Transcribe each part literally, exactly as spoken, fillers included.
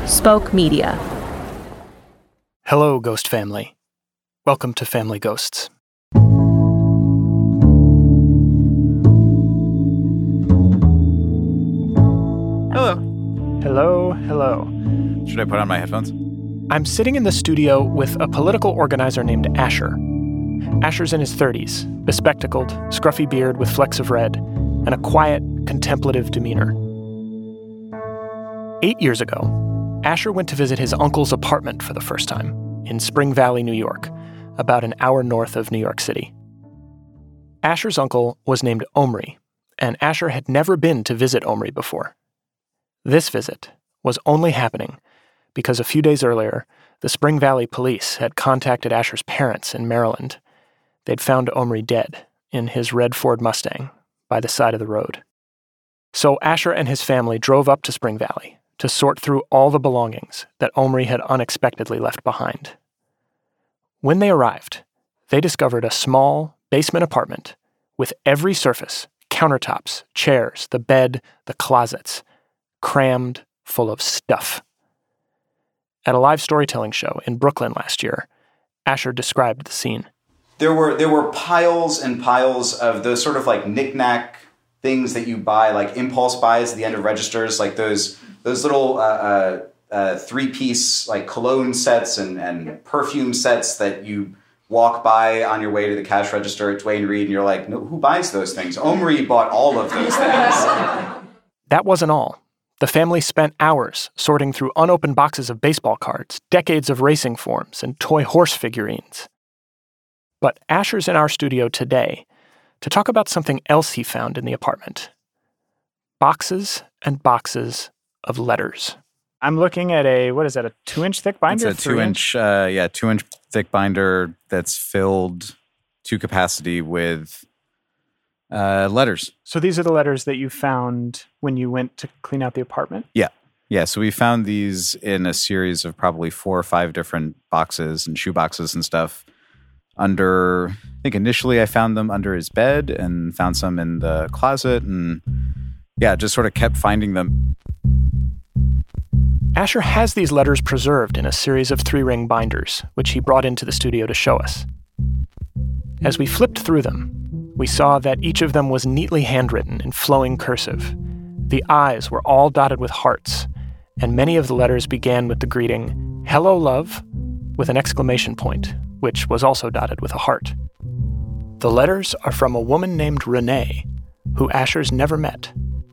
Spoke Media. Hello, Ghost Family. Welcome to Family Ghosts. Hello. Hello, hello. Should I put on my headphones? I'm sitting in the studio with a political organizer named Asher. Asher's in his thirties, bespectacled, scruffy beard with flecks of red, and a quiet, contemplative demeanor. Eight years ago, Asher went to visit his uncle's apartment for the first time in Spring Valley, New York, about an hour north of New York City. Asher's uncle was named Omri, and Asher had never been to visit Omri before. This visit was only happening because a few days earlier, the Spring Valley police had contacted Asher's parents in Maryland. They'd found Omri dead in his red Ford Mustang by the side of the road. So Asher and his family drove up to Spring Valley to sort through all the belongings that Omri had unexpectedly left behind. When they arrived, they discovered a small basement apartment with every surface, countertops, chairs, the bed, the closets, crammed full of stuff. At a live storytelling show in Brooklyn last year, Asher described the scene. There were there were piles and piles of those sort of like knick-knack things that you buy, like impulse buys at the end of registers, like those those little uh, uh, uh, three-piece like cologne sets and, and perfume sets that you walk by on your way to the cash register at Duane Reade, and you're like, no, who buys those things? Omri bought all of those things. That wasn't all. The family spent hours sorting through unopened boxes of baseball cards, decades of racing forms, and toy horse figurines. But Asher's in our studio today to talk about something else he found in the apartment. Boxes and boxes of letters. I'm looking at a, what is that, a two-inch thick binder? It's a two-inch, uh, yeah, two-inch thick binder that's filled to capacity with uh, letters. So these are the letters that you found when you went to clean out the apartment? Yeah. Yeah, so we found these in a series of probably four or five different boxes and shoe boxes and stuff. Under, I think initially I found them under his bed and found some in the closet and yeah, just sort of kept finding them. Asher has these letters preserved in a series of three-ring binders, which he brought into the studio to show us. As we flipped through them, we saw that each of them was neatly handwritten in flowing cursive. The I's were all dotted with hearts, and many of the letters began with the greeting, "Hello, love," with an exclamation point, which was also dotted with a heart. The letters are from a woman named Renee, who Asher's never met.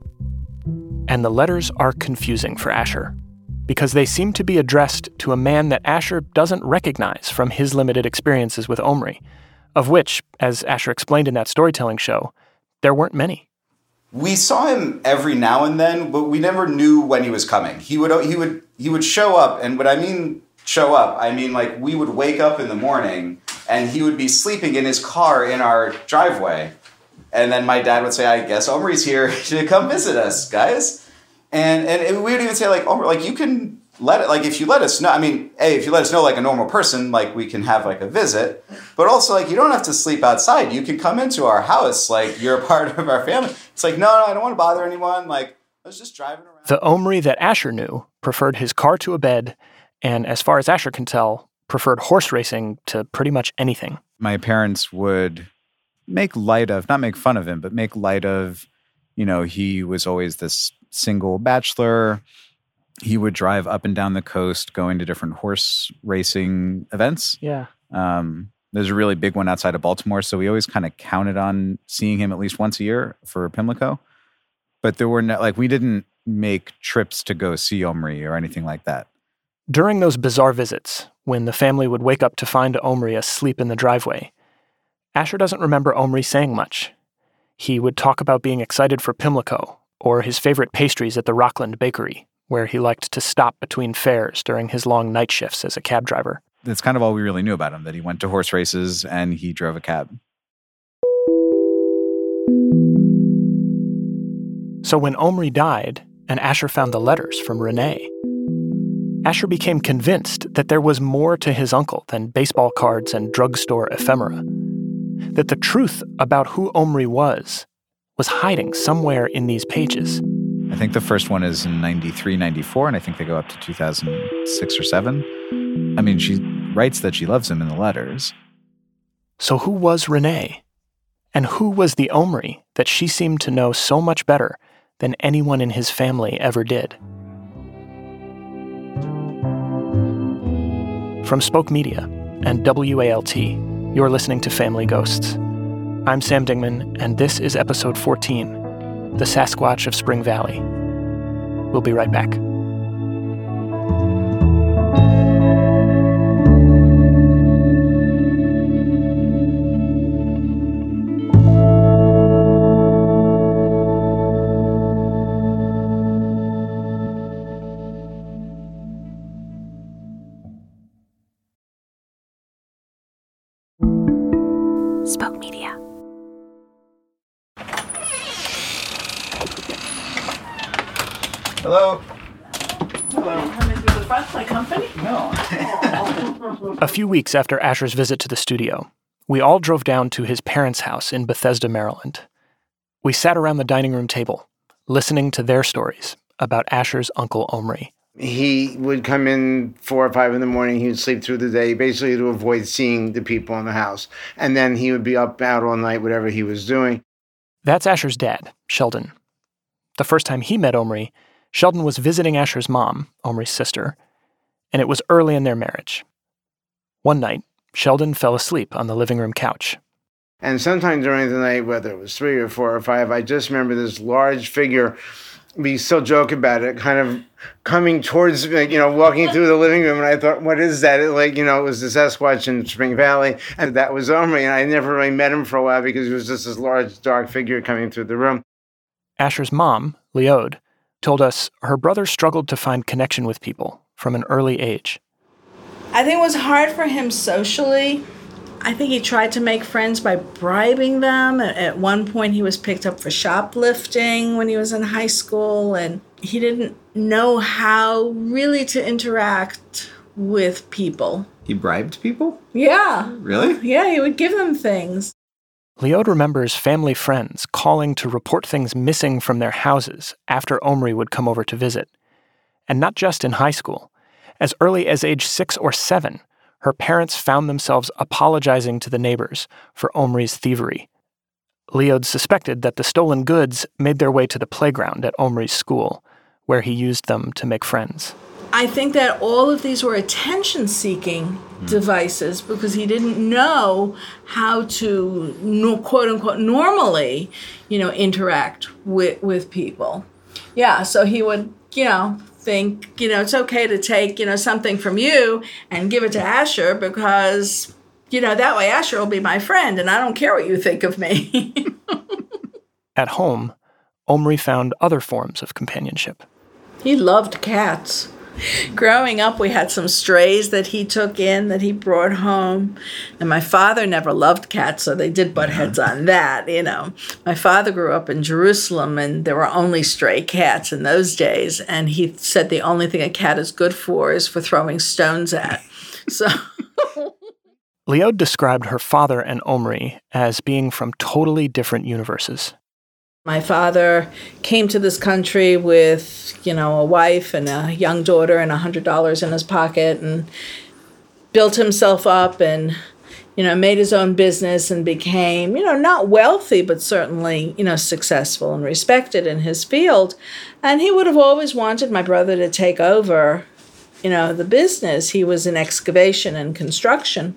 And the letters are confusing for Asher, because they seem to be addressed to a man that Asher doesn't recognize from his limited experiences with Omri, of which, as Asher explained in that storytelling show, there weren't many. We saw him every now and then, but we never knew when he was coming. He would he would he would show up, and what I mean show up, I mean like we would wake up in the morning and he would be sleeping in his car in our driveway. And then my dad would say, I guess Omri's here to come visit us, guys. And and we would even say, like, Omri, like, you can let it, like, if you let us know, I mean, hey, if you let us know like a normal person, like, we can have, like, a visit. But also, like, you don't have to sleep outside. You can come into our house. Like, you're a part of our family. It's like, no, no, I don't want to bother anyone. Like, I was just driving around. The Omri that Asher knew preferred his car to a bed, and as far as Asher can tell, preferred horse racing to pretty much anything. My parents would make light of, not make fun of him, but make light of, you know, he was always this single bachelor. He would drive up and down the coast going to different horse racing events. Yeah. Um, there's a really big one outside of Baltimore, so we always kind of counted on seeing him at least once a year for Pimlico. But there were no, like, we didn't make trips to go see Omri or anything like that. During those bizarre visits, when the family would wake up to find Omri asleep in the driveway, Asher doesn't remember Omri saying much. He would talk about being excited for Pimlico or his favorite pastries at the Rockland Bakery, where he liked to stop between fares during his long night shifts as a cab driver. That's kind of all we really knew about him, that he went to horse races and he drove a cab. So when Omri died and Asher found the letters from Renee, Asher became convinced that there was more to his uncle than baseball cards and drugstore ephemera, that the truth about who Omri was was hiding somewhere in these pages. I think the first one is in ninety-three, ninety-four, and I think they go up to two thousand six or seven. I mean, she writes that she loves him in the letters. So who was Renee? And who was the Omri that she seemed to know so much better than anyone in his family ever did? From Spoke Media and W A L T, you're listening to Family Ghosts. I'm Sam Dingman, and this is episode fourteen, The Sasquatch of Spring Valley. We'll be right back. Spoke Media. Hello. Hello. Coming through the front, my company? No. A few weeks after Asher's visit to the studio, we all drove down to his parents' house in Bethesda, Maryland. We sat around the dining room table, listening to their stories about Asher's Uncle Omri. He would come in four or five in the morning. He would sleep through the day, basically to avoid seeing the people in the house. And then he would be up out all night, whatever he was doing. That's Asher's dad, Sheldon. The first time he met Omri, Sheldon was visiting Asher's mom, Omri's sister, and it was early in their marriage. One night, Sheldon fell asleep on the living room couch. And sometime during the night, whether it was three or four or five, I just remember this large figure. We still joke about it, kind of coming towards, you know, walking through the living room. And I thought, what is that? It, like, you know, it was the Sasquatch in Spring Valley. And that was Omri. And I never really met him for a while because he was just this large, dark figure coming through the room. Asher's mom, Leod, told us her brother struggled to find connection with people from an early age. I think it was hard for him socially. I think he tried to make friends by bribing them. At one point, he was picked up for shoplifting when he was in high school, and he didn't know how really to interact with people. He bribed people? Yeah. Really? Yeah, he would give them things. Leod remembers family friends calling to report things missing from their houses after Omri would come over to visit. And not just in high school. As early as age six or seven, her parents found themselves apologizing to the neighbors for Omri's thievery. Leod suspected that the stolen goods made their way to the playground at Omri's school, where he used them to make friends. I think that all of these were attention-seeking mm. devices because he didn't know how to, no, quote-unquote, normally, you know, interact with, with people. Yeah, so he would, you know, think, you know, it's okay to take, you know, something from you and give it to Asher because, you know, that way Asher will be my friend and I don't care what you think of me. At home, Omri found other forms of companionship. He loved cats. Growing up, we had some strays that he took in, that he brought home. And my father never loved cats, so they did butt heads on that, you know. My father grew up in Jerusalem, and there were only stray cats in those days. And he said the only thing a cat is good for is for throwing stones at. So Leod described her father and Omri as being from totally different universes. My father came to this country with, you know, a wife and a young daughter and one hundred dollars in his pocket and built himself up and, you know, made his own business and became, you know, not wealthy, but certainly, you know, successful and respected in his field. And he would have always wanted my brother to take over, you know, the business. He was in excavation and construction.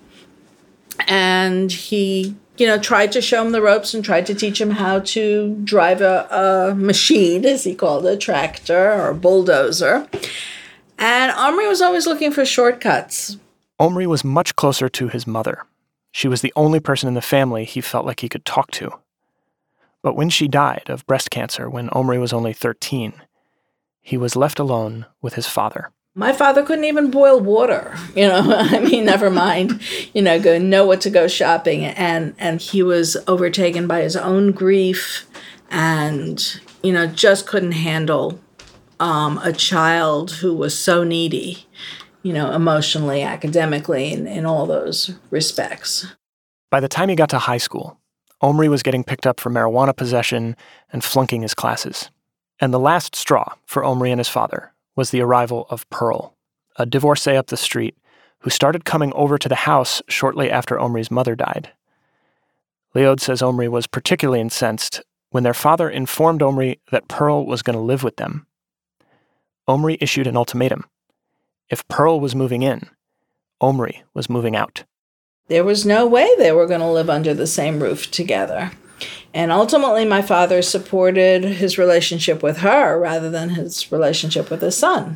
And he, you know, tried to show him the ropes and tried to teach him how to drive a, a machine, as he called it, a tractor or a bulldozer. And Omri was always looking for shortcuts. Omri was much closer to his mother. She was the only person in the family he felt like he could talk to. But when she died of breast cancer when Omri was only thirteen, he was left alone with his father. My father couldn't even boil water, you know, I mean, never mind, you know, go know what to go shopping. And, and he was overtaken by his own grief and, you know, just couldn't handle um, a child who was so needy, you know, emotionally, academically, in, in all those respects. By the time he got to high school, Omri was getting picked up for marijuana possession and flunking his classes. And the last straw for Omri and his father was the arrival of Pearl, a divorcee up the street who started coming over to the house shortly after Omri's mother died. Liaud says Omri was particularly incensed when their father informed Omri that Pearl was going to live with them. Omri issued an ultimatum. If Pearl was moving in, Omri was moving out. There was no way they were going to live under the same roof together. And ultimately, my father supported his relationship with her rather than his relationship with his son.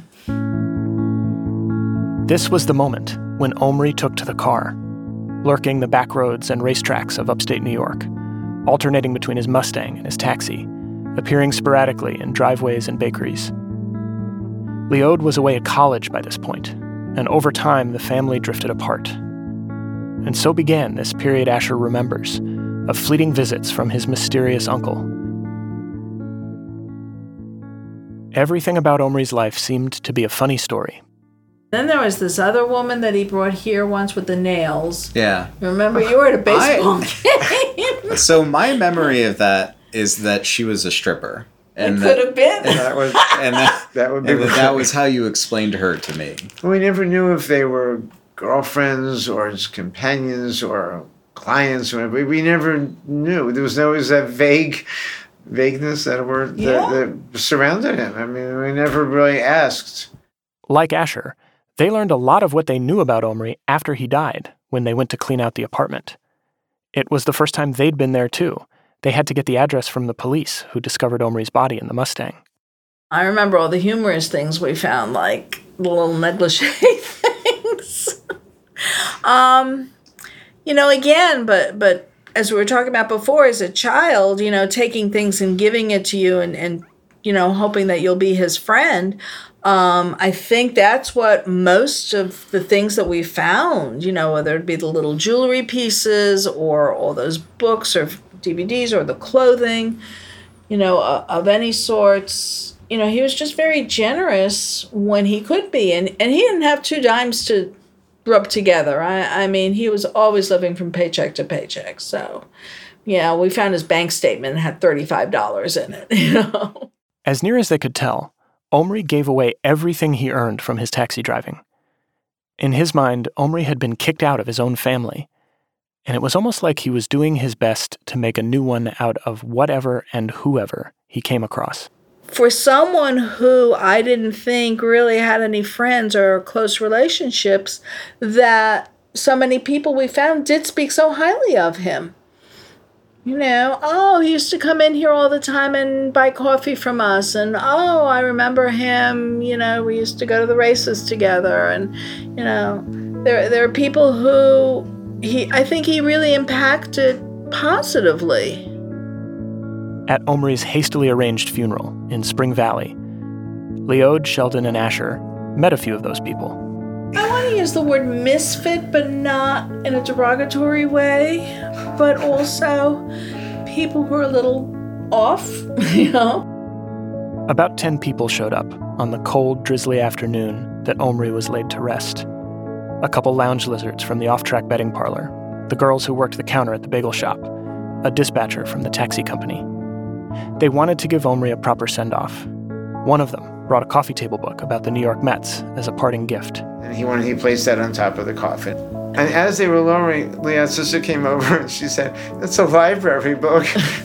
This was the moment when Omri took to the car, lurking the back roads and racetracks of upstate New York, alternating between his Mustang and his taxi, appearing sporadically in driveways and bakeries. Liaud was away at college by this point, and over time the family drifted apart. And so began this period Asher remembers, of fleeting visits from his mysterious uncle. Everything about Omri's life seemed to be a funny story. Then there was this other woman that he brought here once with the nails. Yeah. Remember, you were at a baseball I, game. So my memory of that is that she was a stripper. And it that, could have been. And that was, and that, That would be and that, right. that was how you explained her to me. We never knew if they were girlfriends or his companions or clients or whatever. We never knew. There was always that vague vagueness that were that, Yeah. that surrounded him. I mean, we never really asked. Like Asher, they learned a lot of what they knew about Omri after he died, when they went to clean out the apartment. It was the first time they'd been there, too. They had to get the address from the police who discovered Omri's body in the Mustang. I remember all the humorous things we found, like the little negligee things. um, you know, again, but but as we were talking about before, as a child, you know, taking things and giving it to you and, and you know, hoping that you'll be his friend. Um, I think that's what most of the things that we found, you know, whether it be the little jewelry pieces or all those books or D V Ds or the clothing, you know, uh, of any sorts. You know, he was just very generous when he could be. And, and he didn't have two dimes to rub together. I, I mean, he was always living from paycheck to paycheck. So, yeah, we found his bank statement and had thirty-five dollars in it, you know. As near as they could tell, Omri gave away everything he earned from his taxi driving. In his mind, Omri had been kicked out of his own family, and it was almost like he was doing his best to make a new one out of whatever and whoever he came across. For someone who I didn't think really had any friends or close relationships, that so many people we found did speak so highly of him. You know, oh, he used to come in here all the time and buy coffee from us. And, oh, I remember him, you know, we used to go to the races together. And, you know, there there are people who he I think he really impacted positively. At Omri's hastily arranged funeral in Spring Valley, Liaud, Sheldon, and Asher met a few of those people. I want to use the word misfit, but not in a derogatory way, but also people who are a little off, you know? About ten people showed up on the cold, drizzly afternoon that Omri was laid to rest. A couple lounge lizards from the off-track betting parlor, the girls who worked the counter at the bagel shop, a dispatcher from the taxi company. They wanted to give Omri a proper send-off. One of them brought a coffee table book about the New York Mets as a parting gift. And he wanted he placed that on top of the coffin. And as they were lowering, Liaud's sister came over and she said, "That's a library book."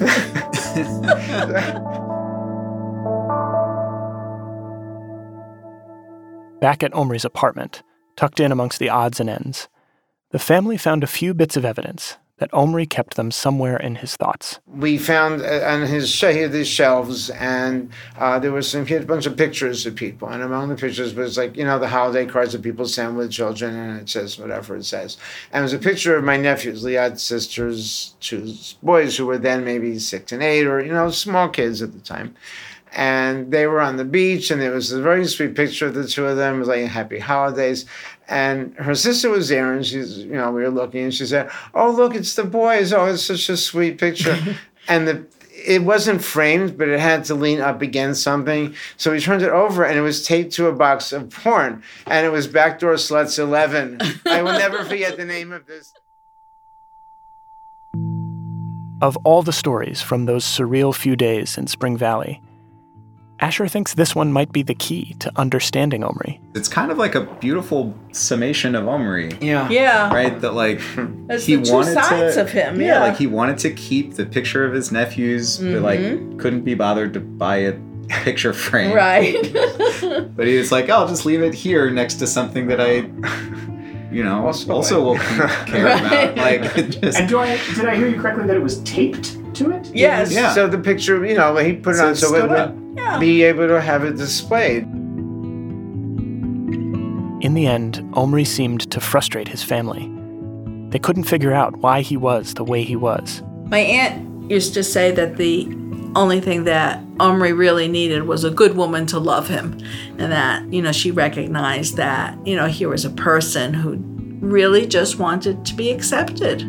Back at Omri's apartment, tucked in amongst the odds and ends, the family found a few bits of evidence that Omri kept them somewhere in his thoughts. We found uh, on his sh- he had these shelves, and uh, there was some he had a bunch of pictures of people, and among the pictures was like, you know, the holiday cards that people send with children, and it says whatever it says. And it was a picture of my nephews, Liaud's sisters, two boys who were then maybe six and eight, or, you know, small kids at the time. And they were on the beach, and there was a very sweet picture of the two of them. It was like happy holidays. And her sister was there, and she's, you know, we were looking, and she said, "Oh, look, it's the boys. Oh, it's such a sweet picture." And the it wasn't framed, but it had to lean up against something. So we turned it over, and it was taped to a box of porn. And it was Backdoor Sluts eleven. I will never forget the name of this. Of all the stories from those surreal few days in Spring Valley, Asher thinks this one might be the key to understanding Omri. It's kind of like a beautiful summation of Omri. Yeah. Yeah. Right? That like There's he the two wanted sides to, of him. Yeah, Yeah. like he wanted to keep the picture of his nephews, but like couldn't be bothered to buy a picture frame. Right. But he was like, oh, I'll just leave it here next to something that I, you know, Also also, like- will care Right. about. Like, it just, And do I did I hear you correctly that it was taped to it? Yes. Yeah. So the picture, you know, he put it So on it so stood it would up. Yeah. be able to have it displayed. In the end, Omri seemed to frustrate his family. They couldn't figure out why he was the way he was. My aunt used to say that the only thing that Omri really needed was a good woman to love him. And that, you know, she recognized that, you know, he was a person who really just wanted to be accepted.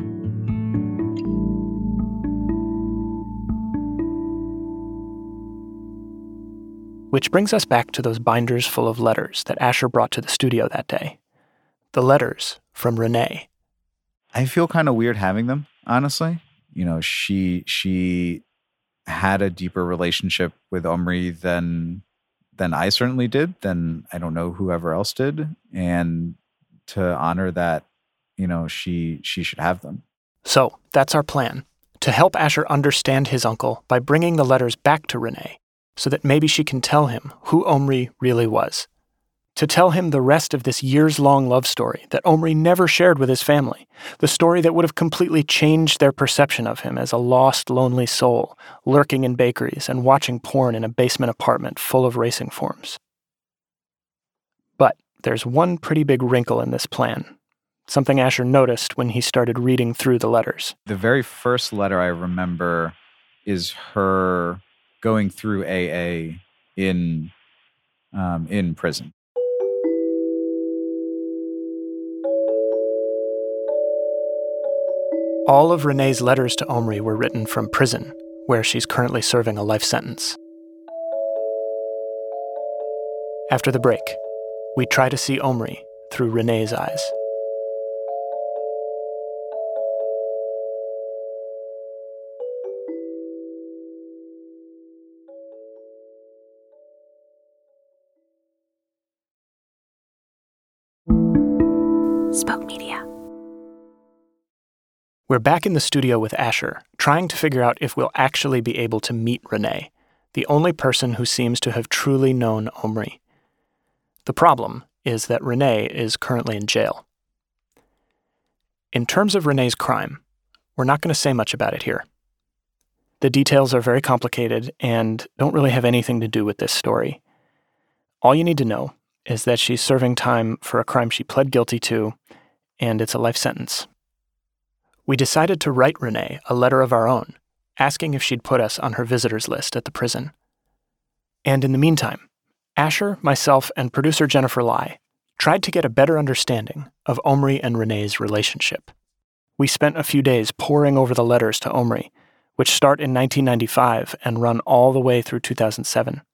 Which brings us back to those binders full of letters that Asher brought to the studio that day. The letters from Renee. I feel kind of weird having them, honestly. You know, she she had a deeper relationship with Omri than than I certainly did, than I don't know whoever else did. And to honor that, you know, she she should have them. So that's our plan, to help Asher understand his uncle by bringing the letters back to Renee, so that maybe she can tell him who Omri really was. To tell him the rest of this years-long love story that Omri never shared with his family, the story that would have completely changed their perception of him as a lost, lonely soul, lurking in bakeries and watching porn in a basement apartment full of racing forms. But there's one pretty big wrinkle in this plan, something Asher noticed when he started reading through the letters. The very first letter I remember is her going through A A in um, in prison. All of Renee's letters to Omri were written from prison, where she's currently serving a life sentence. After the break, we try to see Omri through Renee's eyes. Spoke Media. We're back in the studio with Asher, trying to figure out if we'll actually be able to meet Renee, the only person who seems to have truly known Omri. The problem is that Renee is currently in jail. In terms of Renee's crime, we're not going to say much about it here. The details are very complicated and don't really have anything to do with this story. All you need to know is that she's serving time for a crime she pled guilty to, and it's a life sentence. We decided to write Renee a letter of our own, asking if she'd put us on her visitors list at the prison. And in the meantime, Asher, myself, and producer Jennifer Lai tried to get a better understanding of Omri and Renee's relationship. We spent a few days poring over the letters to Omri, which start in nineteen ninety-five and run all the way through two thousand seven.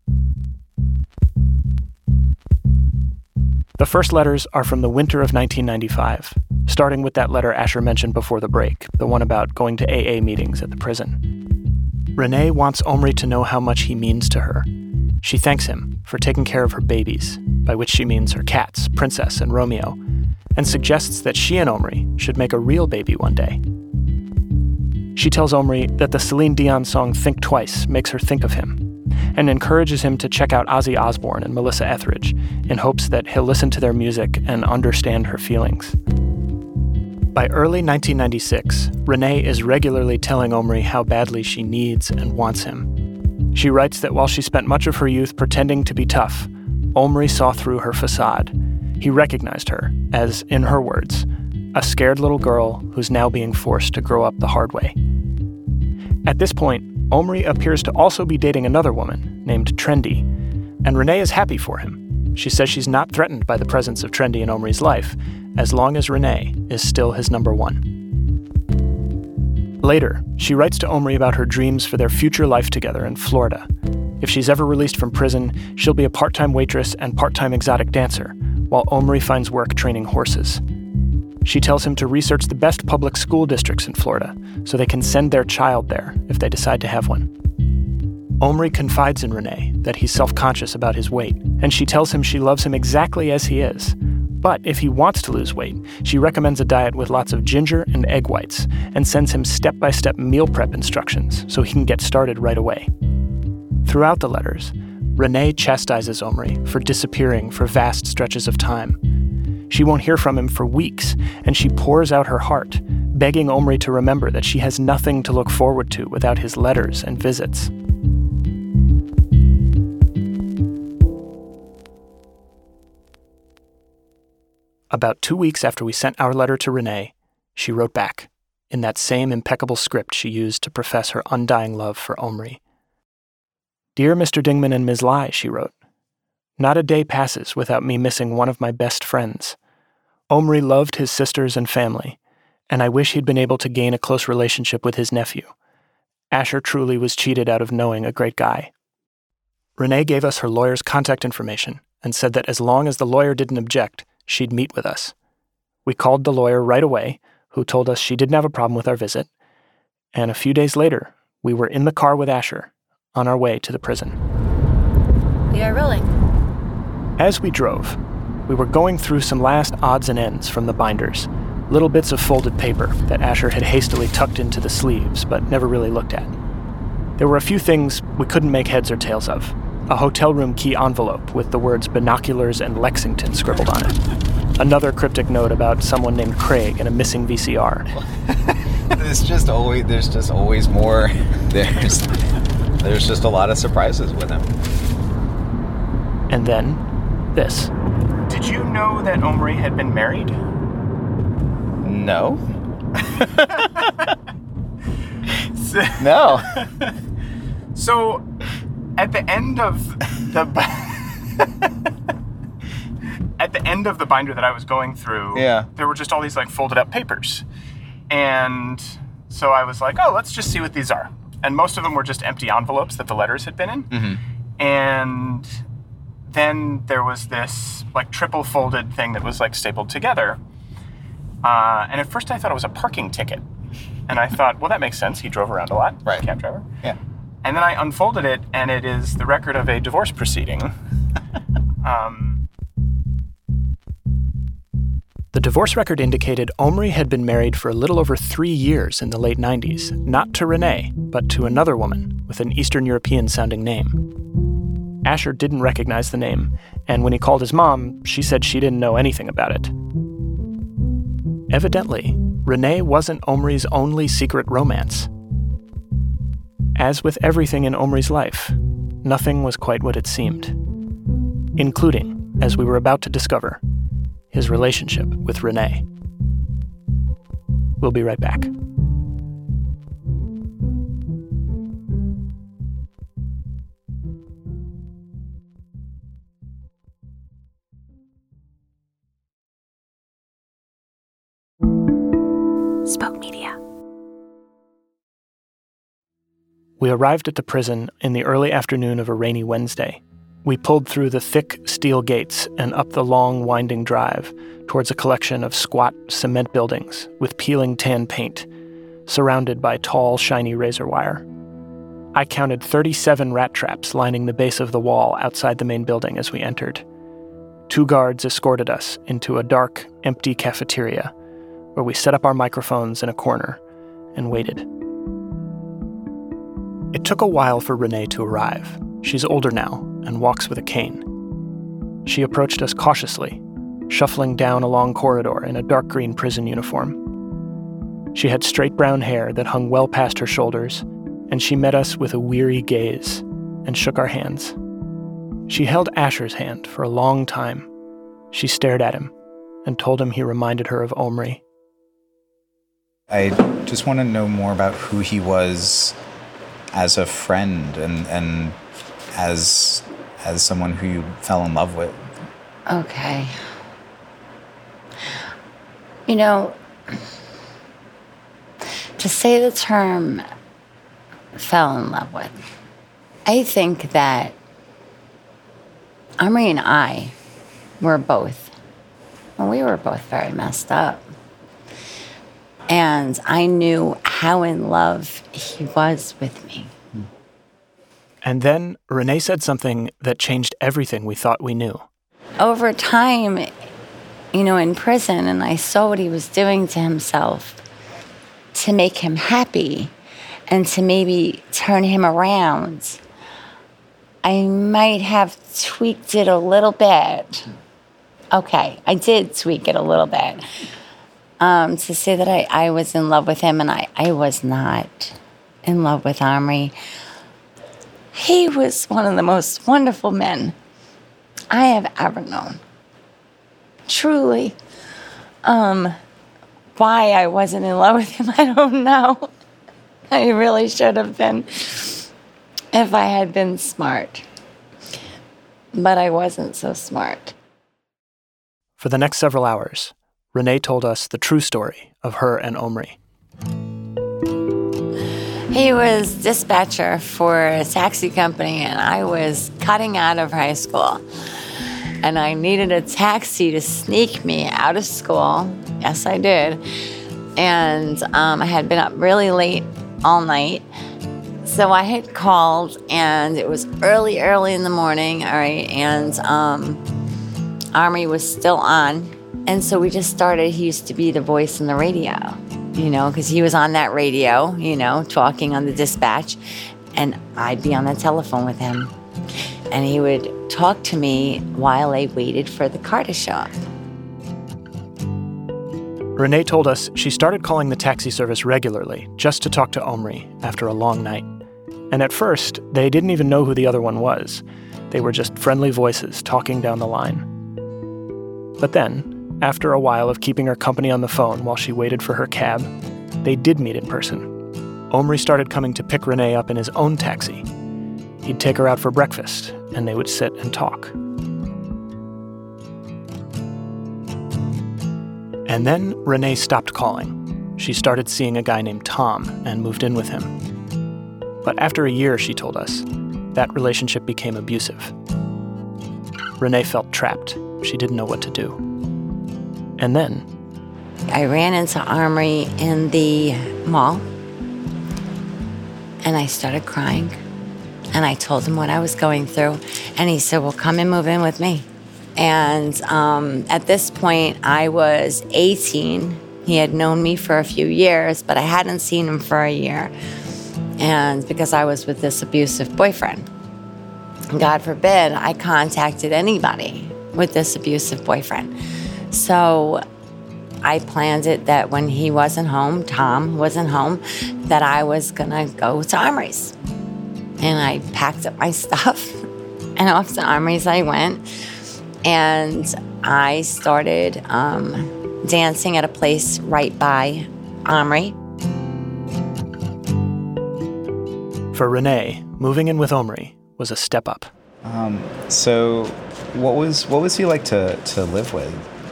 The first letters are from the winter of nineteen ninety-five, starting with that letter Asher mentioned before the break, the one about going to A A meetings at the prison. Renee wants Omri to know how much he means to her. She thanks him for taking care of her babies, by which she means her cats, Princess and Romeo, and suggests that she and Omri should make a real baby one day. She tells Omri that the Celine Dion song Think Twice makes her think of him, and encourages him to check out Ozzy Osbourne and Melissa Etheridge in hopes that he'll listen to their music and understand her feelings. By early nineteen ninety-six, Renee is regularly telling Omri how badly she needs and wants him. She writes that while she spent much of her youth pretending to be tough, Omri saw through her facade. He recognized her as, in her words, a scared little girl who's now being forced to grow up the hard way. At this point, Omri appears to also be dating another woman named Trendy, and Renee is happy for him. She says she's not threatened by the presence of Trendy in Omri's life, as long as Renee is still his number one. Later, she writes to Omri about her dreams for their future life together in Florida. If she's ever released from prison, she'll be a part-time waitress and part-time exotic dancer, while Omri finds work training horses. She tells him to research the best public school districts in Florida so they can send their child there if they decide to have one. Omri confides in Renee that he's self-conscious about his weight, and she tells him she loves him exactly as he is. But if he wants to lose weight, she recommends a diet with lots of ginger and egg whites and sends him step-by-step meal prep instructions so he can get started right away. Throughout the letters, Renee chastises Omri for disappearing for vast stretches of time. She won't hear from him for weeks, and she pours out her heart, begging Omri to remember that she has nothing to look forward to without his letters and visits. About two weeks after we sent our letter to Renee, she wrote back, in that same impeccable script she used to profess her undying love for Omri. "Dear Mister Dingman and Miz Lai," she wrote, "not a day passes without me missing one of my best friends. Omri loved his sisters and family, and I wish he'd been able to gain a close relationship with his nephew. Asher truly was cheated out of knowing a great guy." Renee gave us her lawyer's contact information and said that as long as the lawyer didn't object, she'd meet with us. We called the lawyer right away, who told us she didn't have a problem with our visit, and a few days later, we were in the car with Asher, on our way to the prison. We are rolling. As we drove, we were going through some last odds and ends from the binders, little bits of folded paper that Asher had hastily tucked into the sleeves but never really looked at. There were a few things we couldn't make heads or tails of. A hotel room key envelope with the words binoculars and Lexington scribbled on it. Another cryptic note about someone named Craig and a missing V C R. There's just always there's just always more. There's there's just a lot of surprises with him. And then this. Did you know that Omri had been married? No. No. No. So, at the end of the at the end of the binder that I was going through, Yeah. there were just all these like folded up papers, and so I was like, oh, let's just see what these are. And most of them were just empty envelopes that the letters had been in, Mm-hmm. and then there was this like triple folded thing that was like stapled together. Uh, and at first I thought it was a parking ticket. And I thought, well, that makes sense. He drove around a lot. Right. Cab driver. Yeah. And then I unfolded it, and it is the record of a divorce proceeding. um, The divorce record indicated Omri had been married for a little over three years in the late nineties, not to Renee, but to another woman with an Eastern European-sounding name. Asher didn't recognize the name, and when he called his mom, she said she didn't know anything about it. Evidently, Renee wasn't Omri's only secret romance. As with everything in Omri's life, nothing was quite what it seemed, including, as we were about to discover, his relationship with Renee. We'll be right back. Spoke Media. We arrived at the prison in the early afternoon of a rainy Wednesday. We pulled through the thick steel gates and up the long, winding drive towards a collection of squat cement buildings with peeling tan paint, surrounded by tall, shiny razor wire. I counted thirty-seven rat traps lining the base of the wall outside the main building as we entered. Two guards escorted us into a dark, empty cafeteria where we set up our microphones in a corner and waited. It took a while for Renee to arrive. She's older now and walks with a cane. She approached us cautiously, shuffling down a long corridor in a dark green prison uniform. She had straight brown hair that hung well past her shoulders, and she met us with a weary gaze and shook our hands. She held Asher's hand for a long time. She stared at him and told him he reminded her of Omri. I just want to know more about who he was as a friend and and as as someone who you fell in love with. Okay. You know, to say the term fell in love with, I think that Omri and I were both, well, we were both very messed up. And I knew how in love he was with me. And then Renee said something that changed everything we thought we knew. Over time, you know, in prison, and I saw what he was doing to himself to make him happy and to maybe turn him around, I might have tweaked it a little bit. Okay, I did tweak it a little bit. Um, to say that I, I was in love with him, and I, I was not in love with Omri. He was one of the most wonderful men I have ever known. Truly. Um, why I wasn't in love with him, I don't know. I really should have been if I had been smart. But I wasn't so smart. For the next several hours, Renee told us the true story of her and Omri. He was dispatcher for a taxi company, and I was cutting out of high school. And I needed a taxi to sneak me out of school. Yes, I did. And um, I had been up really late all night. So I had called, and it was early, early in the morning, all right, and um, Omri was still on. And so we just started. He used to be the voice in the radio, you know, because he was on that radio, you know, talking on the dispatch, and I'd be on the telephone with him. And he would talk to me while I waited for the car to show up. Renee told us she started calling the taxi service regularly just to talk to Omri after a long night. And at first, they didn't even know who the other one was. They were just friendly voices talking down the line. But then, after a while of keeping her company on the phone while she waited for her cab, they did meet in person. Omri started coming to pick Renee up in his own taxi. He'd take her out for breakfast, and they would sit and talk. And then Renee stopped calling. She started seeing a guy named Tom and moved in with him. But after a year, she told us, that relationship became abusive. Renee felt trapped. She didn't know what to do. And then I ran into Omri in the mall, and I started crying. And I told him what I was going through. And he said, well, come and move in with me. And um, at this point, I was eighteen. He had known me for a few years, but I hadn't seen him for a year. And because I was with this abusive boyfriend. God forbid I contacted anybody with this abusive boyfriend. So I planned it that when he wasn't home, Tom wasn't home, that I was going to go to Omri's. And I packed up my stuff, and off to Omri's I went. And I started um, dancing at a place right by Omri. For Renee, moving in with Omri was a step up. Um, so, what was what was he like to to live with?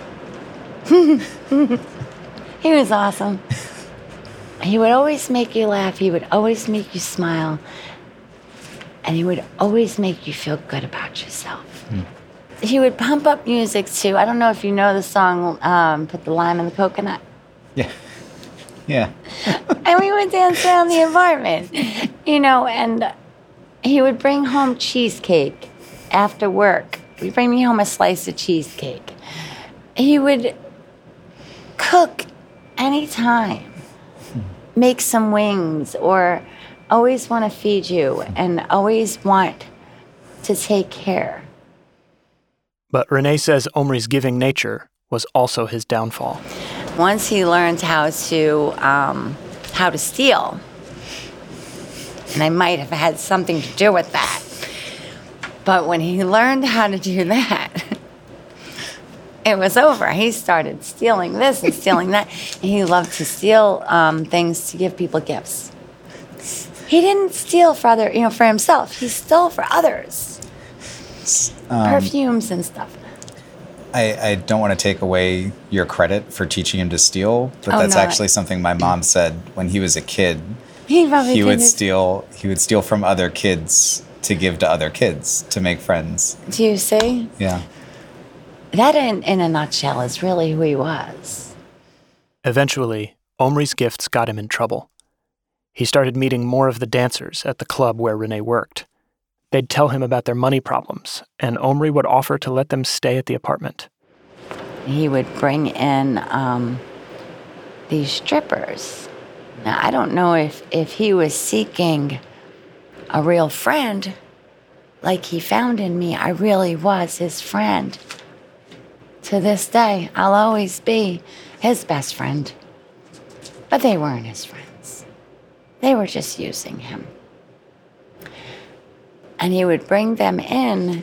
He was awesome. He would always make you laugh. He would always make you smile. And he would always make you feel good about yourself. Hmm. He would pump up music, too. I don't know if you know the song, um, Put the Lime in the Coconut. Yeah. Yeah. And we would dance around the apartment, you know, and he would bring home cheesecake after work. He'd bring me home a slice of cheesecake. He would cook anytime, hmm. make some wings, or always want to feed you and always want to take care. But Renee says Omri's giving nature was also his downfall. Once he learned how to um, how to steal, and I might have had something to do with that, but when he learned how to do that, it was over. He started stealing this and stealing that, and he loved to steal um, things to give people gifts. He didn't steal for other, you know, for himself. He stole for others. Um, Perfumes and stuff. I, I don't want to take away your credit for teaching him to steal, but oh, that's no, actually I, something my mom said when he was a kid. He probably he did would it. steal. He would steal from other kids to give to other kids to make friends. Do you see? Yeah. That, in, in a nutshell, is really who he was. Eventually, Omri's gifts got him in trouble. He started meeting more of the dancers at the club where Renee worked, They'd tell him about their money problems, and Omri would offer to let them stay at the apartment. He would bring in um, these strippers. Now, I don't know if, if he was seeking a real friend like he found in me. I really was his friend. To this day, I'll always be his best friend. But they weren't his friends. They were just using him. And he would bring them in,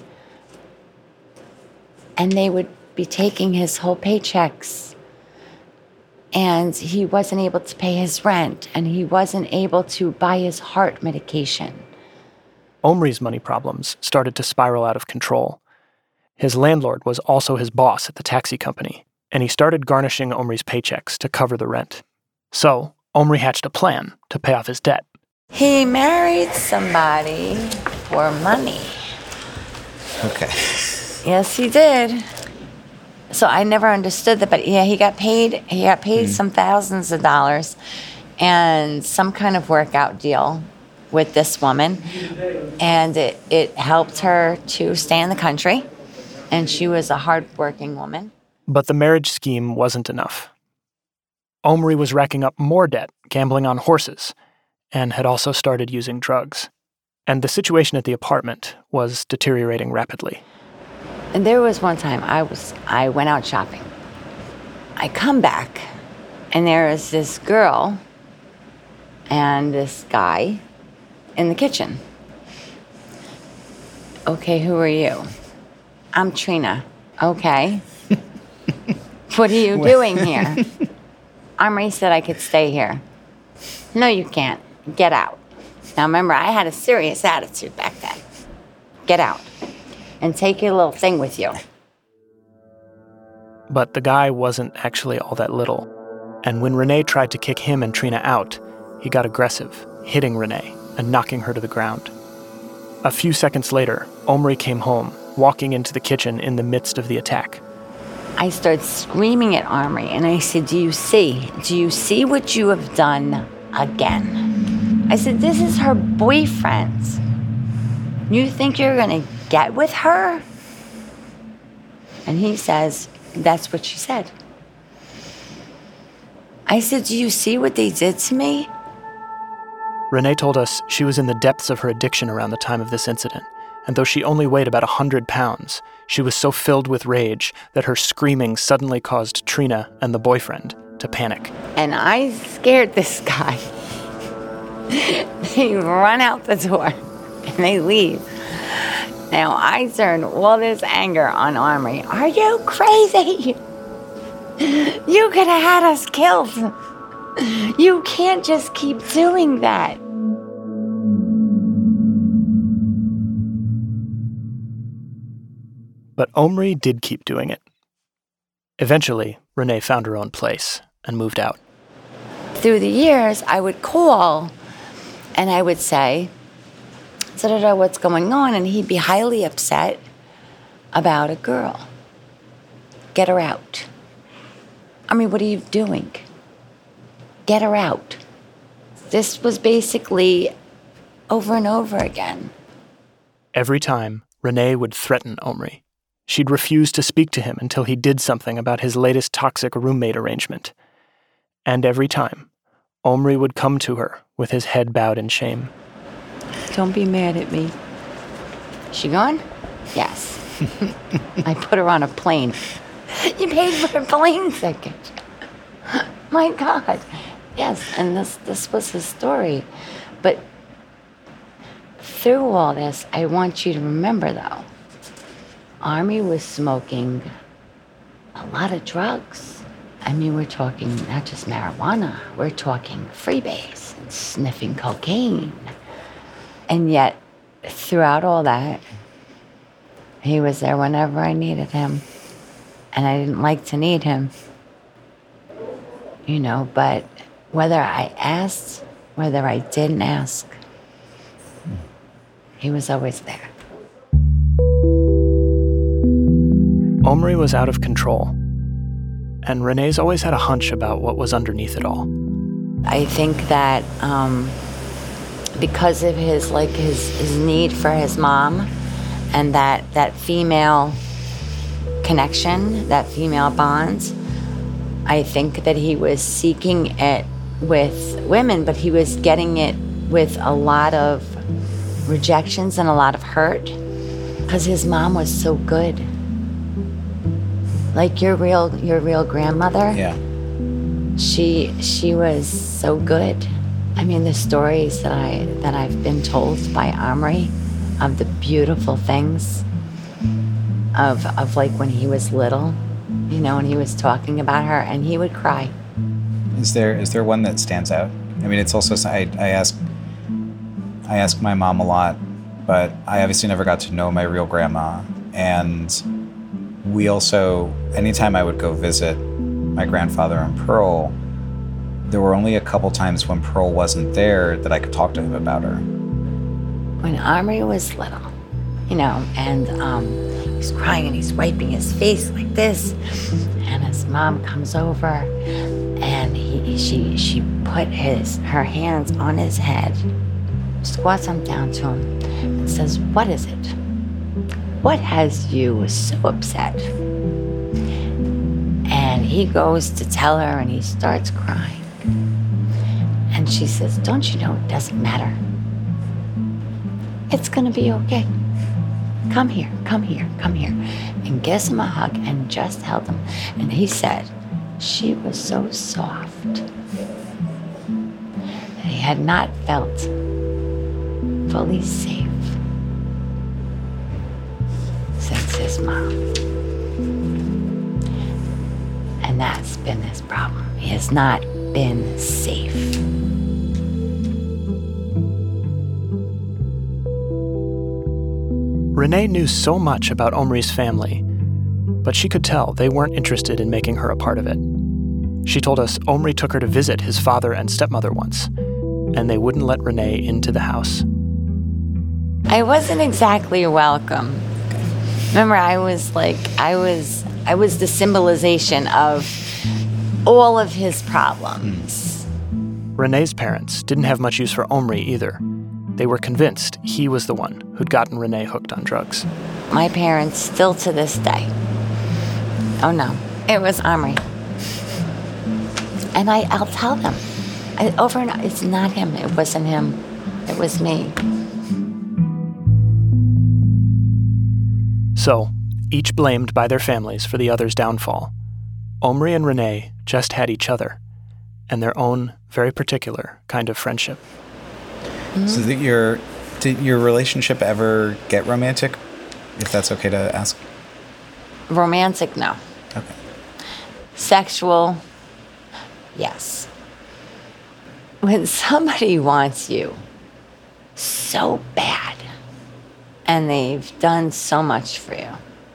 and they would be taking his whole paychecks. And he wasn't able to pay his rent, and he wasn't able to buy his heart medication. Omri's money problems started to spiral out of control. His landlord was also his boss at the taxi company, and he started garnishing Omri's paychecks to cover the rent. So, Omri hatched a plan to pay off his debt. He married somebody for money. Okay. Yes, he did. So I never understood that, but yeah, he got paid. He got paid mm. some thousands of dollars and some kind of workout deal with this woman. And it, it helped her to stay in the country. And she was a hardworking woman. But the marriage scheme wasn't enough. Omri was racking up more debt, gambling on horses, and had also started using drugs. And the situation at the apartment was deteriorating rapidly. And there was one time I was I went out shopping. I come back, and there is this girl and this guy in the kitchen. Okay, who are you? I'm Trina. Okay. What are you doing here? Omri said I could stay here. No, you can't. Get out. Now remember, I had a serious attitude back then. Get out. And take your little thing with you. But the guy wasn't actually all that little. And when Renee tried to kick him and Trina out, he got aggressive, hitting Renee and knocking her to the ground. A few seconds later, Omri came home, walking into the kitchen in the midst of the attack. I started screaming at Omri, and I said, do you see? Do you see what you have done again? I said, this is her boyfriend. You think you're going to get with her? And he says, that's what she said. I said, do you see what they did to me? Renee told us she was in the depths of her addiction around the time of this incident, and though she only weighed about one hundred pounds, she was so filled with rage that her screaming suddenly caused Trina and the boyfriend to panic. And I scared this guy. They run out the door, and they leave. Now, I turn all this anger on Omri. Are you crazy? You could have had us killed. You can't just keep doing that. But Omri did keep doing it. Eventually, Renee found her own place and moved out. Through the years, I would call and I would say, da-da-da, what's going on? And he'd be highly upset about a girl. Get her out. I mean, what are you doing? Get her out. This was basically over and over again. Every time, Renee would threaten Omri. She'd refuse to speak to him until he did something about his latest toxic roommate arrangement. And every time, Omri would come to her with his head bowed in shame. Don't be mad at me. She gone? Yes. I put her on a plane. You paid for a plane ticket. My God. Yes, and this this was his story. But through all this, I want you to remember, though, Omri was smoking a lot of drugs. I mean, we're talking not just marijuana. We're talking freebase and sniffing cocaine. And yet, throughout all that, he was there whenever I needed him. And I didn't like to need him. You know, but whether I asked, whether I didn't ask, he was always there. Omri was out of control. And Renee's always had a hunch about what was underneath it all. I think that um, because of his like his, his need for his mom and that that female connection, that female bond, I think that he was seeking it with women, but he was getting it with a lot of rejections and a lot of hurt because his mom was so good. Like your real your real grandmother. Yeah. She she was so good. I mean, the stories that I that I've been told by Omri of the beautiful things of of like when he was little, you know, and he was talking about her and he would cry. Is there is there one that stands out? I mean, it's also I I ask I ask my mom a lot, but I obviously never got to know my real grandma. And we also, anytime I would go visit my grandfather and Pearl, there were only a couple times when Pearl wasn't there that I could talk to him about her. When Omri was little, you know, and um, he's crying and he's wiping his face like this, and his mom comes over, and he she she put his her hands on his head, squats him down to him, and says, "What is it? What has you so upset?" And he goes to tell her, and he starts crying. And she says, "Don't you know it doesn't matter? It's gonna be okay. Come here, come here, come here." And gives him a hug and just held him. And he said, she was so soft that he had not felt fully safe since his mom. And that's been his problem. He has not been safe. Renee knew so much about Omri's family, but she could tell they weren't interested in making her a part of it. She told us Omri took her to visit his father and stepmother once, and they wouldn't let Renee into the house. I wasn't exactly welcome. Remember, I was like, I was, I was the symbolization of all of his problems. Renee's parents didn't have much use for Omri either. They were convinced he was the one who'd gotten Renee hooked on drugs. My parents, still to this day, oh no, it was Omri. And I, I'll tell them, I, over and over, it's not him, it wasn't him, it was me. So, each blamed by their families for the other's downfall, Omri and Renee just had each other and their own very particular kind of friendship. Mm-hmm. So that your did your relationship ever get romantic? If that's okay to ask. Romantic, no. Okay. Sexual, yes. When somebody wants you so bad and they've done so much for you,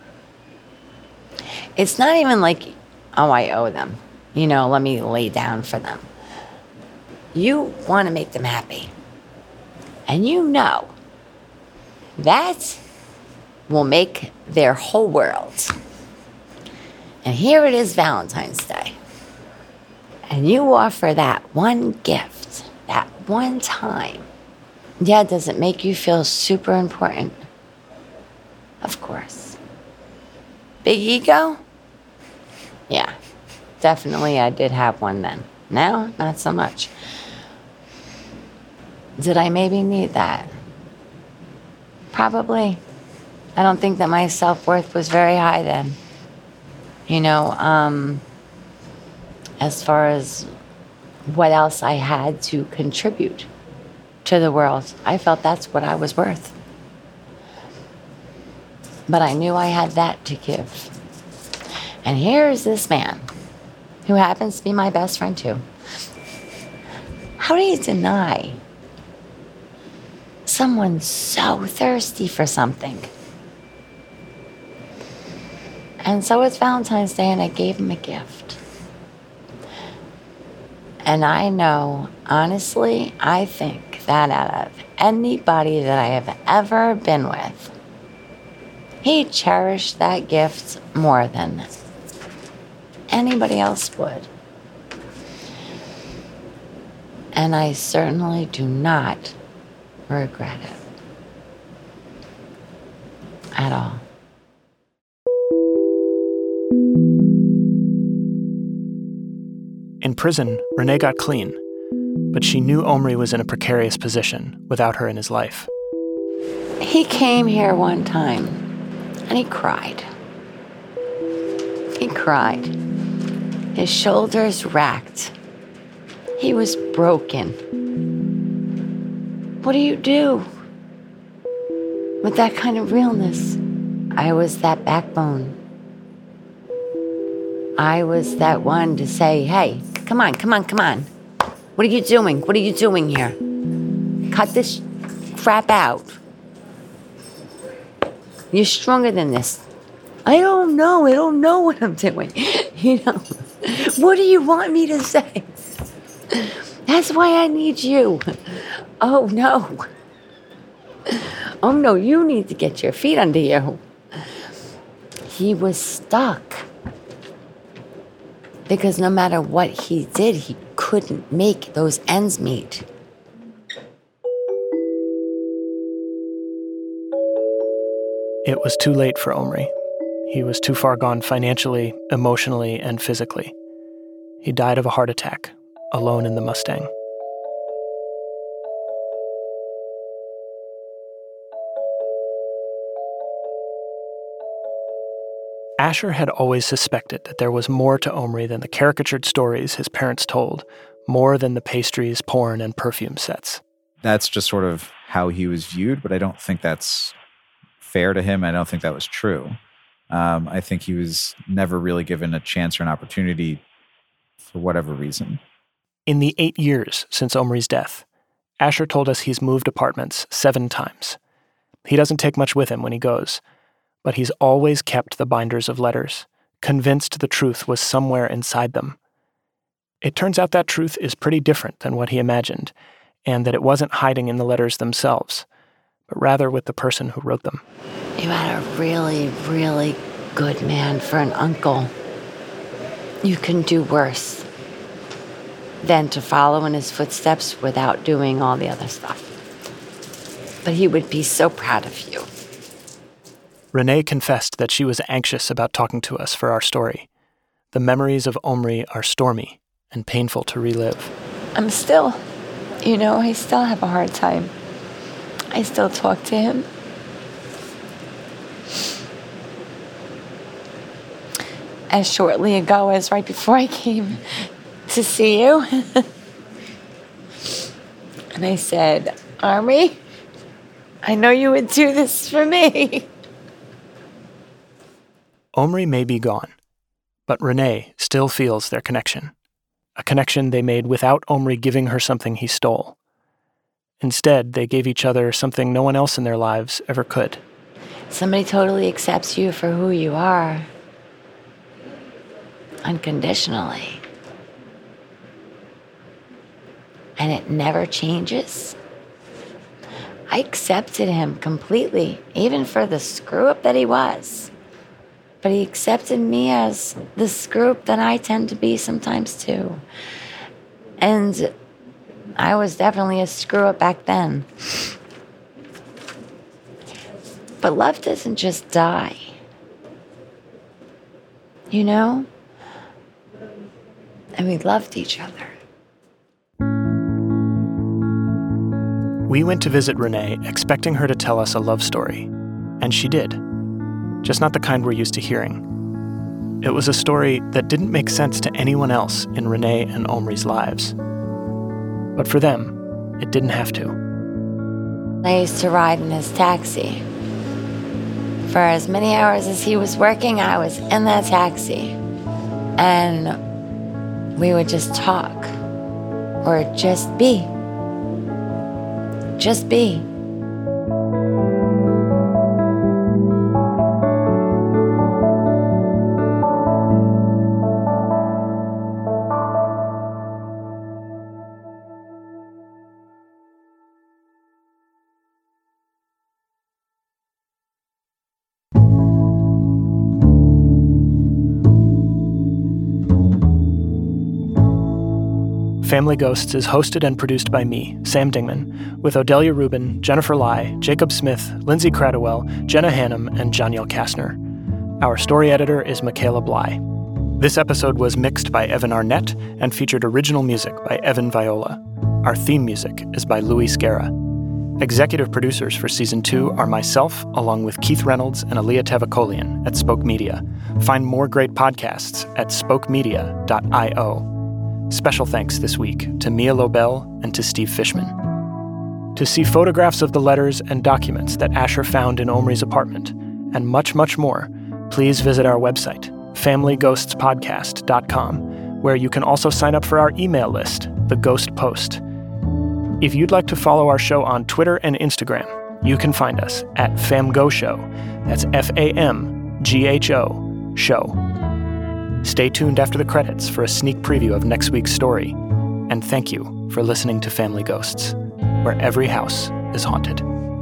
it's not even like, oh, I owe them. You know, let me lay down for them. You want to make them happy. And you know that will make their whole world. And here it is Valentine's Day. And you offer that one gift, that one time. Yeah, does it make you feel super important? Of course. Big ego? Yeah, definitely I did have one then. Now, not so much. Did I maybe need that? Probably. I don't think that my self-worth was very high then. You know, um, as far as what else I had to contribute to the world, I felt that's what I was worth. But I knew I had that to give. And here's this man, who happens to be my best friend too. How do you deny someone so thirsty for something? And so it's Valentine's Day, and I gave him a gift. And I know, honestly, I think that out of anybody that I have ever been with, he cherished that gift more than anybody else would. And I certainly do not regret it. At all. In prison, Renee got clean, but she knew Omri was in a precarious position without her in his life. He came here one time, and he cried. He cried. His shoulders racked. He was broken. What do you do with that kind of realness? I was that backbone. I was that one to say, hey, come on, come on, come on. What are you doing? What are you doing here? Cut this crap out. You're stronger than this. I don't know. I don't know what I'm doing. You know, what do you want me to say? That's why I need you. Oh, no. Oh, no, you need to get your feet under you. He was stuck. Because no matter what he did, he couldn't make those ends meet. It was too late for Omri. He was too far gone financially, emotionally, and physically. He died of a heart attack, alone in the Mustang. Asher had always suspected that there was more to Omri than the caricatured stories his parents told, more than the pastries, porn, and perfume sets. That's just sort of how he was viewed, but I don't think that's fair to him. I don't think that was true. Um, I think he was never really given a chance or an opportunity for whatever reason. In the eight years since Omri's death, Asher told us he's moved apartments seven times. He doesn't take much with him when he goes, but he's always kept the binders of letters, convinced the truth was somewhere inside them. It turns out that truth is pretty different than what he imagined, and that it wasn't hiding in the letters themselves, but rather with the person who wrote them. You had a really, really good man for an uncle. You can do worse than to follow in his footsteps without doing all the other stuff. But he would be so proud of you. Renee confessed that she was anxious about talking to us for our story. The memories of Omri are stormy and painful to relive. I'm still, you know, I still have a hard time. I still talk to him. As shortly ago as right before I came to see you. And I said, Omri, I know you would do this for me. Omri may be gone, but Renee still feels their connection. A connection they made without Omri giving her something he stole. Instead, they gave each other something no one else in their lives ever could. Somebody totally accepts you for who you are. Unconditionally. And it never changes. I accepted him completely, even for the screw-up that he was. But he accepted me as the screw-up that I tend to be sometimes too. And I was definitely a screw-up back then. But love doesn't just die. You know? And we loved each other. We went to visit Renee expecting her to tell us a love story, and she did. Just not the kind we're used to hearing. It was a story that didn't make sense to anyone else in Renee and Omri's lives. But for them, it didn't have to. I used to ride in his taxi. For as many hours as he was working, I was in that taxi. And we would just talk. Or just be. Just be. Family Ghosts is hosted and produced by me, Sam Dingman, with Odelia Rubin, Jennifer Lai, Jacob Smith, Lindsay Cradwell, Jenna Hannum, and Janiel Kastner. Our story editor is Michaela Bly. This episode was mixed by Evan Arnett and featured original music by Evan Viola. Our theme music is by Louis Guerra. Executive producers for Season two are myself, along with Keith Reynolds and Aaliyah Tevakolian at Spoke Media. Find more great podcasts at spoke media dot io. Special thanks this week to Mia Lobel and to Steve Fishman. To see photographs of the letters and documents that Asher found in Omri's apartment, and much, much more, please visit our website, family ghosts podcast dot com, where you can also sign up for our email list, The Ghost Post. If you'd like to follow our show on Twitter and Instagram, you can find us at FamGoShow. That's F A M G H O, show. Stay tuned after the credits for a sneak preview of next week's story. And thank you for listening to Family Ghosts, where every house is haunted.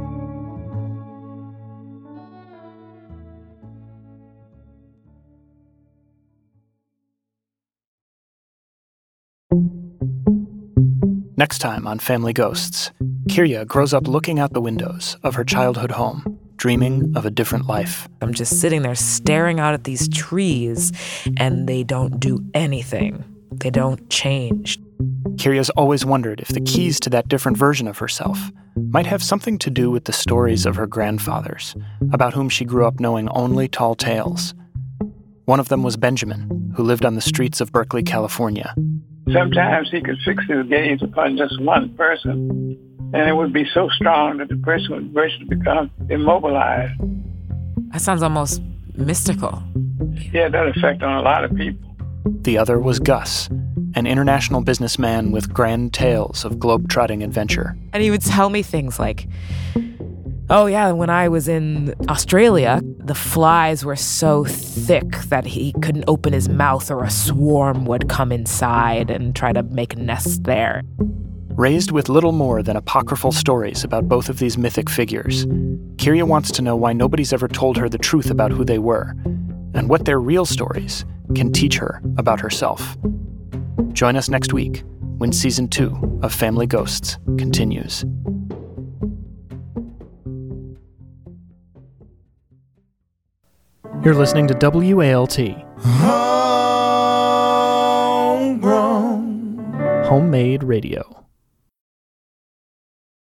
Next time on Family Ghosts, Kirya grows up looking out the windows of her childhood home, dreaming of a different life. I'm just sitting there staring out at these trees, and they don't do anything. They don't change. Kirya's always wondered if the keys to that different version of herself might have something to do with the stories of her grandfathers, about whom she grew up knowing only tall tales. One of them was Benjamin, who lived on the streets of Berkeley, California. Sometimes he could fix his gaze upon just one person, and it would be so strong that the person would virtually become immobilized. That sounds almost mystical. He had that effect on a lot of people. The other was Gus, an international businessman with grand tales of globe-trotting adventure. And he would tell me things like, oh yeah, when I was in Australia, the flies were so thick that he couldn't open his mouth or a swarm would come inside and try to make a nest there. Raised with little more than apocryphal stories about both of these mythic figures, Kirya wants to know why nobody's ever told her the truth about who they were, and what their real stories can teach her about herself. Join us next week when Season two of Family Ghosts continues. You're listening to W A L T. Homegrown. Homemade radio.